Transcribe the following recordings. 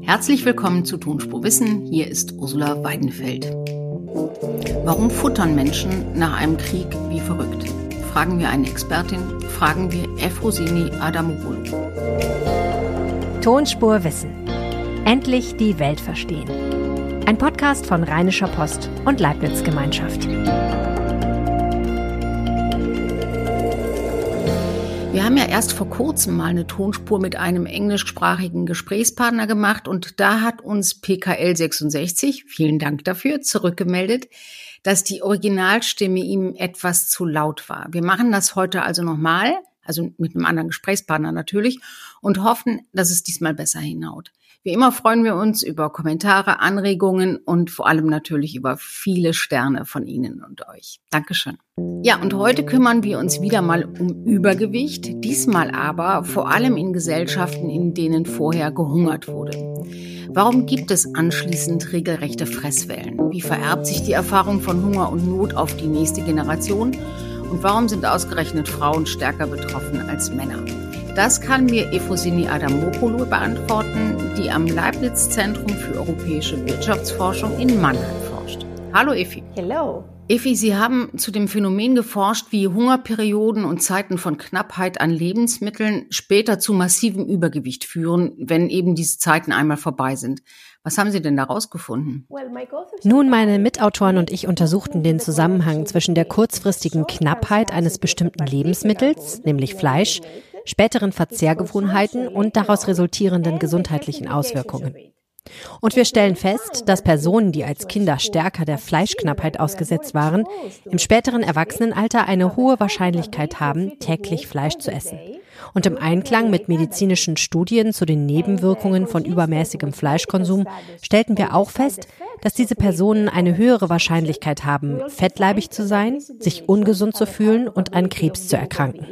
Herzlich willkommen zu Tonspur Wissen, hier ist Ursula Weidenfeld. Warum futtern Menschen nach einem Krieg wie verrückt? Fragen wir eine Expertin, fragen wir Efrosini Adamopoulou. Tonspur Wissen. Endlich die Welt verstehen. Ein Podcast von Rheinischer Post und Leibniz Gemeinschaft. Wir haben ja erst vor kurzem mal eine Tonspur mit einem englischsprachigen Gesprächspartner gemacht und da hat uns PKL 66, vielen Dank dafür, zurückgemeldet, dass die Originalstimme ihm etwas zu laut war. Wir machen das heute also nochmal, also mit einem anderen Gesprächspartner natürlich, und hoffen, dass es diesmal besser hinhaut. Wie immer freuen wir uns über Kommentare, Anregungen und vor allem natürlich über viele Sterne von Ihnen und euch. Dankeschön. Ja, und heute kümmern wir uns wieder mal um Übergewicht, diesmal aber vor allem in Gesellschaften, in denen vorher gehungert wurde. Warum gibt es anschließend regelrechte Fresswellen? Wie vererbt sich die Erfahrung von Hunger und Not auf die nächste Generation? Und warum sind ausgerechnet Frauen stärker betroffen als Männer? Das kann mir Efrosini Adamopoulou beantworten, die am Leibniz-Zentrum für europäische Wirtschaftsforschung in Mannheim forscht. Hallo Effi. Hello. Effi, Sie haben zu dem Phänomen geforscht, wie Hungerperioden und Zeiten von Knappheit an Lebensmitteln später zu massivem Übergewicht führen, wenn eben diese Zeiten einmal vorbei sind. Was haben Sie denn da rausgefunden? Nun, meine Mitautoren und ich untersuchten den Zusammenhang zwischen der kurzfristigen Knappheit eines bestimmten Lebensmittels, nämlich Fleisch, späteren Verzehrgewohnheiten und daraus resultierenden gesundheitlichen Auswirkungen. Und wir stellen fest, dass Personen, die als Kinder stärker der Fleischknappheit ausgesetzt waren, im späteren Erwachsenenalter eine hohe Wahrscheinlichkeit haben, täglich Fleisch zu essen. Und im Einklang mit medizinischen Studien zu den Nebenwirkungen von übermäßigem Fleischkonsum stellten wir auch fest, dass diese Personen eine höhere Wahrscheinlichkeit haben, fettleibig zu sein, sich ungesund zu fühlen und an Krebs zu erkranken.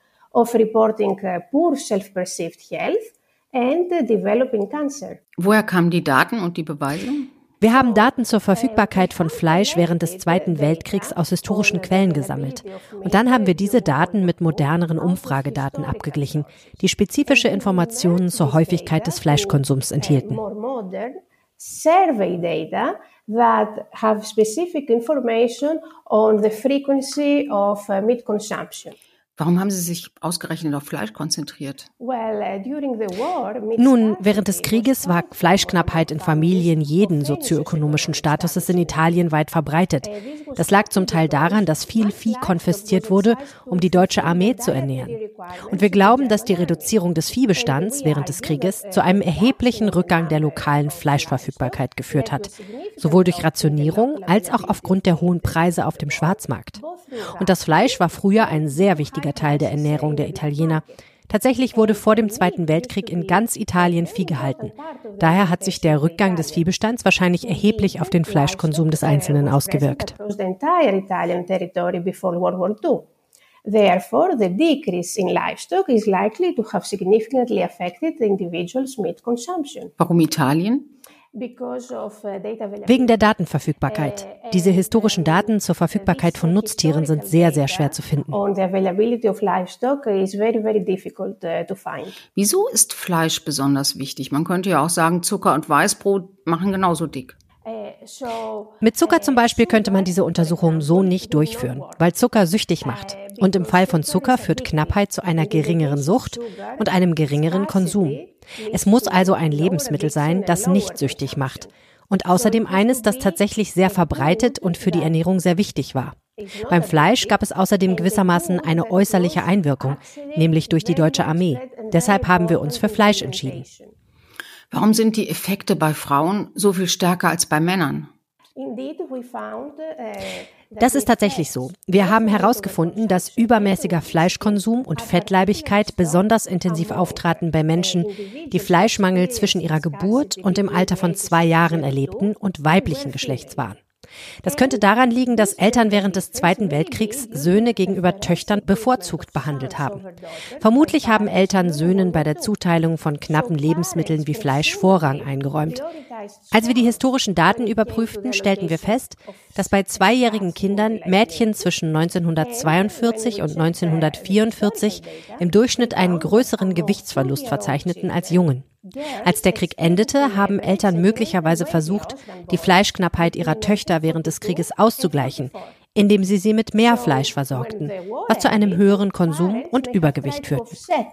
Of reporting poor self-perceived health and developing cancer. Woher kamen die Daten und die Beweise? Wir haben Daten zur Verfügbarkeit von Fleisch während des Zweiten Weltkriegs aus historischen Quellen gesammelt. Und dann haben wir diese Daten mit moderneren Umfragedaten abgeglichen, die spezifische Informationen zur Häufigkeit des Fleischkonsums enthielten. Survey data that have specific information on the frequency of meat consumption. Warum haben Sie sich ausgerechnet auf Fleisch konzentriert? Nun, während des Krieges war Fleischknappheit in Familien jeden sozioökonomischen Statuses in Italien weit verbreitet. Das lag zum Teil daran, dass viel Vieh konfisziert wurde, um die deutsche Armee zu ernähren. Und wir glauben, dass die Reduzierung des Viehbestands während des Krieges zu einem erheblichen Rückgang der lokalen Fleischverfügbarkeit geführt hat, sowohl durch Rationierung als auch aufgrund der hohen Preise auf dem Schwarzmarkt. Und das Fleisch war früher ein sehr wichtiger Teil der Ernährung der Italiener. Tatsächlich wurde vor dem Zweiten Weltkrieg in ganz Italien Vieh gehalten. Daher hat sich der Rückgang des Viehbestands wahrscheinlich erheblich auf den Fleischkonsum des Einzelnen ausgewirkt. Therefore, the decrease in livestock is likely to have significantly affected the individual's meat consumption. Warum Italien? Wegen der Datenverfügbarkeit. Diese historischen Daten zur Verfügbarkeit von Nutztieren sind sehr, sehr schwer zu finden. Wieso ist Fleisch besonders wichtig? Man könnte ja auch sagen, Zucker und Weißbrot machen genauso dick. Mit Zucker zum Beispiel könnte man diese Untersuchung so nicht durchführen, weil Zucker süchtig macht. Und im Fall von Zucker führt Knappheit zu einer geringeren Sucht und einem geringeren Konsum. Es muss also ein Lebensmittel sein, das nicht süchtig macht. Und außerdem eines, das tatsächlich sehr verbreitet und für die Ernährung sehr wichtig war. Beim Fleisch gab es außerdem gewissermaßen eine äußerliche Einwirkung, nämlich durch die deutsche Armee. Deshalb haben wir uns für Fleisch entschieden. Warum sind die Effekte bei Frauen so viel stärker als bei Männern? Das ist tatsächlich so. Wir haben herausgefunden, dass übermäßiger Fleischkonsum und Fettleibigkeit besonders intensiv auftraten bei Menschen, die Fleischmangel zwischen ihrer Geburt und dem Alter von 2 Jahren erlebten und weiblichen Geschlechts waren. Das könnte daran liegen, dass Eltern während des Zweiten Weltkriegs Söhne gegenüber Töchtern bevorzugt behandelt haben. Vermutlich haben Eltern Söhnen bei der Zuteilung von knappen Lebensmitteln wie Fleisch Vorrang eingeräumt. Als wir die historischen Daten überprüften, stellten wir fest, dass bei 2-jährigen Kindern Mädchen zwischen 1942 und 1944 im Durchschnitt einen größeren Gewichtsverlust verzeichneten als Jungen. Als der Krieg endete, haben Eltern möglicherweise versucht, die Fleischknappheit ihrer Töchter während des Krieges auszugleichen, indem sie mit mehr Fleisch versorgten, was zu einem höheren Konsum und Übergewicht führte.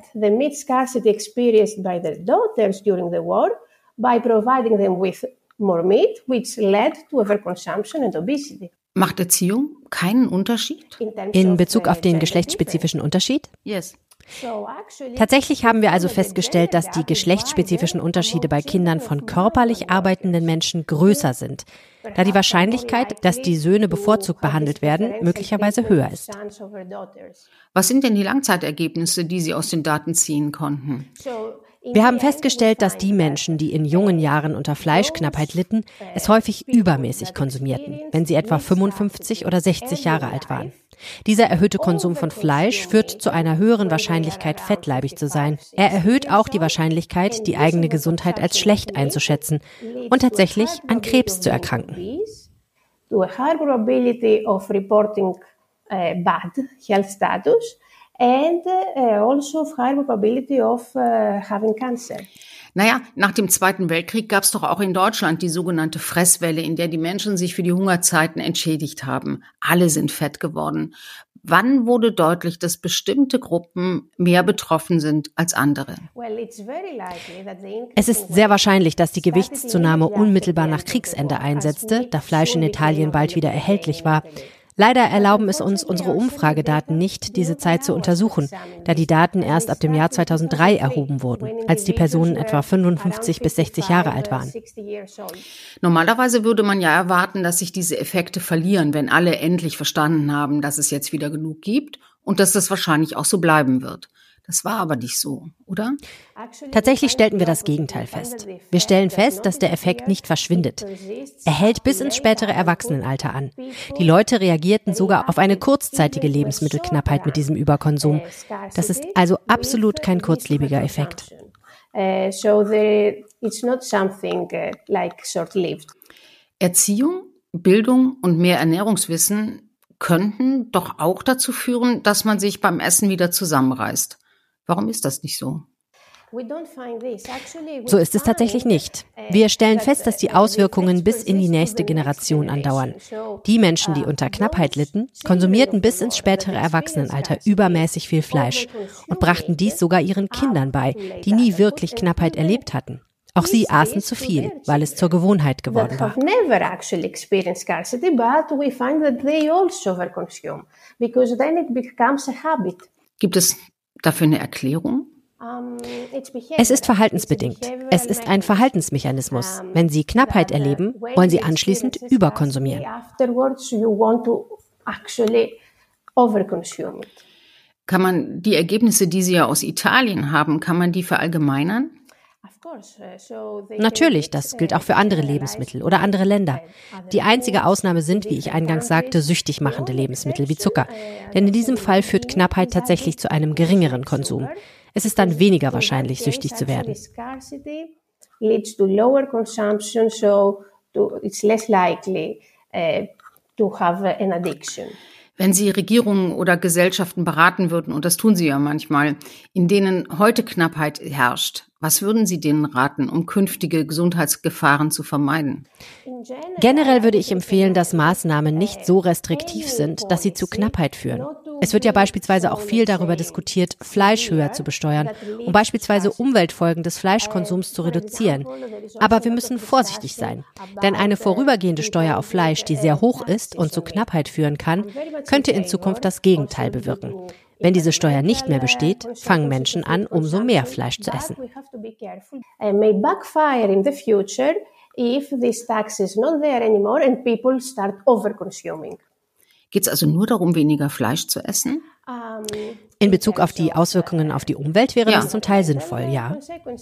Macht Erziehung keinen Unterschied? In Bezug auf den geschlechtsspezifischen Unterschied? Yes. Tatsächlich haben wir also festgestellt, dass die geschlechtsspezifischen Unterschiede bei Kindern von körperlich arbeitenden Menschen größer sind, da die Wahrscheinlichkeit, dass die Söhne bevorzugt behandelt werden, möglicherweise höher ist. Was sind denn die Langzeitergebnisse, die Sie aus den Daten ziehen konnten? Wir haben festgestellt, dass die Menschen, die in jungen Jahren unter Fleischknappheit litten, es häufig übermäßig konsumierten, wenn sie etwa 55 oder 60 Jahre alt waren. Dieser erhöhte Konsum von Fleisch führt zu einer höheren Wahrscheinlichkeit, fettleibig zu sein. Er erhöht auch die Wahrscheinlichkeit, die eigene Gesundheit als schlecht einzuschätzen und tatsächlich an Krebs zu erkranken. And also high probability of having cancer. Naja, nach dem Zweiten Weltkrieg gab es doch auch in Deutschland die sogenannte Fresswelle, in der die Menschen sich für die Hungerzeiten entschädigt haben. Alle sind fett geworden. Wann wurde deutlich, dass bestimmte Gruppen mehr betroffen sind als andere? Es ist sehr wahrscheinlich, dass die Gewichtszunahme unmittelbar nach Kriegsende einsetzte, da Fleisch in Italien bald wieder erhältlich war. Leider erlauben es uns unsere Umfragedaten nicht, diese Zeit zu untersuchen, da die Daten erst ab dem Jahr 2003 erhoben wurden, als die Personen etwa 55 bis 60 Jahre alt waren. Normalerweise würde man ja erwarten, dass sich diese Effekte verlieren, wenn alle endlich verstanden haben, dass es jetzt wieder genug gibt und dass das wahrscheinlich auch so bleiben wird. Das war aber nicht so, oder? Tatsächlich stellten wir das Gegenteil fest. Wir stellen fest, dass der Effekt nicht verschwindet. Er hält bis ins spätere Erwachsenenalter an. Die Leute reagierten sogar auf eine kurzzeitige Lebensmittelknappheit mit diesem Überkonsum. Das ist also absolut kein kurzlebiger Effekt. Erziehung, Bildung und mehr Ernährungswissen könnten doch auch dazu führen, dass man sich beim Essen wieder zusammenreißt. Warum ist das nicht so? So ist es tatsächlich nicht. Wir stellen fest, dass die Auswirkungen bis in die nächste Generation andauern. Die Menschen, die unter Knappheit litten, konsumierten bis ins spätere Erwachsenenalter übermäßig viel Fleisch und brachten dies sogar ihren Kindern bei, die nie wirklich Knappheit erlebt hatten. Auch sie aßen zu viel, weil es zur Gewohnheit geworden war. Gibt es dafür eine Erklärung? Es ist verhaltensbedingt. Es ist ein Verhaltensmechanismus. Wenn Sie Knappheit erleben, wollen Sie anschließend überkonsumieren. Kann man die Ergebnisse, die Sie ja aus Italien haben, kann man die verallgemeinern? Natürlich, das gilt auch für andere Lebensmittel oder andere Länder. Die einzige Ausnahme sind, wie ich eingangs sagte, süchtig machende Lebensmittel wie Zucker. Denn in diesem Fall führt Knappheit tatsächlich zu einem geringeren Konsum. Es ist dann weniger wahrscheinlich, süchtig zu werden. Wenn Sie Regierungen oder Gesellschaften beraten würden, und das tun Sie ja manchmal, in denen heute Knappheit herrscht, was würden Sie denen raten, um künftige Gesundheitsgefahren zu vermeiden? Generell würde ich empfehlen, dass Maßnahmen nicht so restriktiv sind, dass sie zu Knappheit führen. Es wird ja beispielsweise auch viel darüber diskutiert, Fleisch höher zu besteuern, um beispielsweise Umweltfolgen des Fleischkonsums zu reduzieren. Aber wir müssen vorsichtig sein, denn eine vorübergehende Steuer auf Fleisch, die sehr hoch ist und zu Knappheit führen kann, könnte in Zukunft das Gegenteil bewirken. Wenn diese Steuer nicht mehr besteht, fangen Menschen an, umso mehr Fleisch zu essen. Geht es also nur darum, weniger Fleisch zu essen? In Bezug auf die Auswirkungen auf die Umwelt wäre das zum Teil sinnvoll, ja.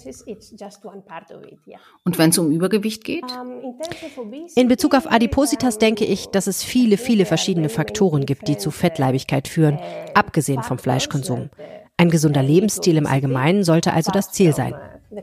Und wenn es um Übergewicht geht? In Bezug auf Adipositas denke ich, dass es viele, viele verschiedene Faktoren gibt, die zu Fettleibigkeit führen, abgesehen vom Fleischkonsum. Ein gesunder Lebensstil im Allgemeinen sollte also das Ziel sein.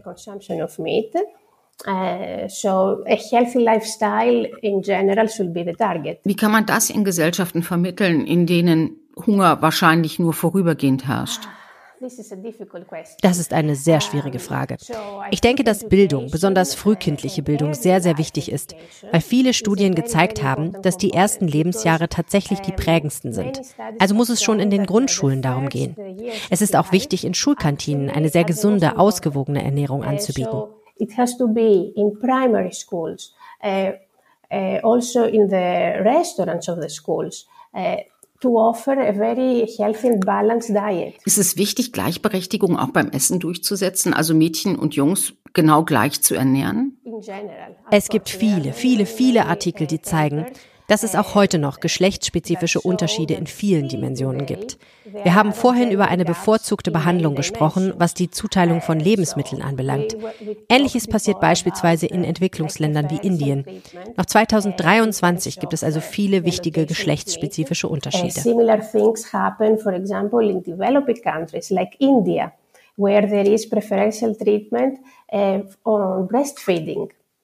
So a healthy lifestyle in general should be the target. Wie kann man das in Gesellschaften vermitteln, in denen Hunger wahrscheinlich nur vorübergehend herrscht? Das ist eine sehr schwierige Frage. Ich denke, dass Bildung, besonders frühkindliche Bildung, sehr, sehr wichtig ist, weil viele Studien gezeigt haben, dass die ersten Lebensjahre tatsächlich die prägendsten sind. Also muss es schon in den Grundschulen darum gehen. Es ist auch wichtig, in Schulkantinen eine sehr gesunde, ausgewogene Ernährung anzubieten. It has to be in primary schools, also in the restaurants of the schools. To offer a very healthy and balanced diet. Ist es wichtig, Gleichberechtigung auch beim Essen durchzusetzen, also Mädchen und Jungs genau gleich zu ernähren? Es gibt viele Artikel, die zeigen, dass es auch heute noch geschlechtsspezifische Unterschiede in vielen Dimensionen gibt. Wir haben vorhin über eine bevorzugte Behandlung gesprochen, was die Zuteilung von Lebensmitteln anbelangt. Ähnliches passiert beispielsweise in Entwicklungsländern wie Indien. Noch 2023 gibt es also viele wichtige geschlechtsspezifische Unterschiede. Similar things happen, for example, in developing countries like India, where there is preferential treatment on breastfeeding.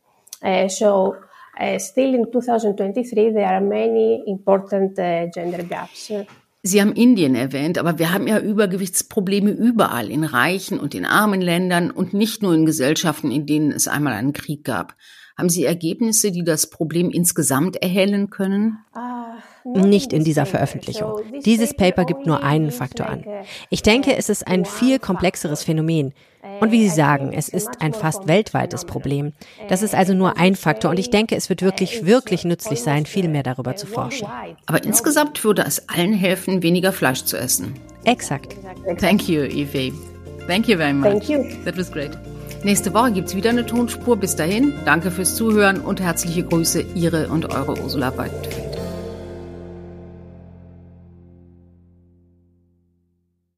Still in 2023, there are many important gender gaps. Sie haben Indien erwähnt, aber wir haben ja Übergewichtsprobleme überall, in reichen und in armen Ländern und nicht nur in Gesellschaften, in denen es einmal einen Krieg gab. Haben Sie Ergebnisse, die das Problem insgesamt erhellen können? Nicht in dieser Veröffentlichung. Dieses Paper gibt nur einen Faktor an. Ich denke, es ist ein viel komplexeres Phänomen. Und wie Sie sagen, es ist ein fast weltweites Problem. Das ist also nur ein Faktor und ich denke, es wird wirklich nützlich sein, viel mehr darüber zu forschen. Aber insgesamt würde es allen helfen, weniger Fleisch zu essen. Exakt. Thank you, Yves. Thank you very much. Thank you. That was great. Nächste Woche gibt's wieder eine Tonspur. Bis dahin, danke fürs Zuhören und herzliche Grüße, Ihre und eure Ursula Weidenfeld.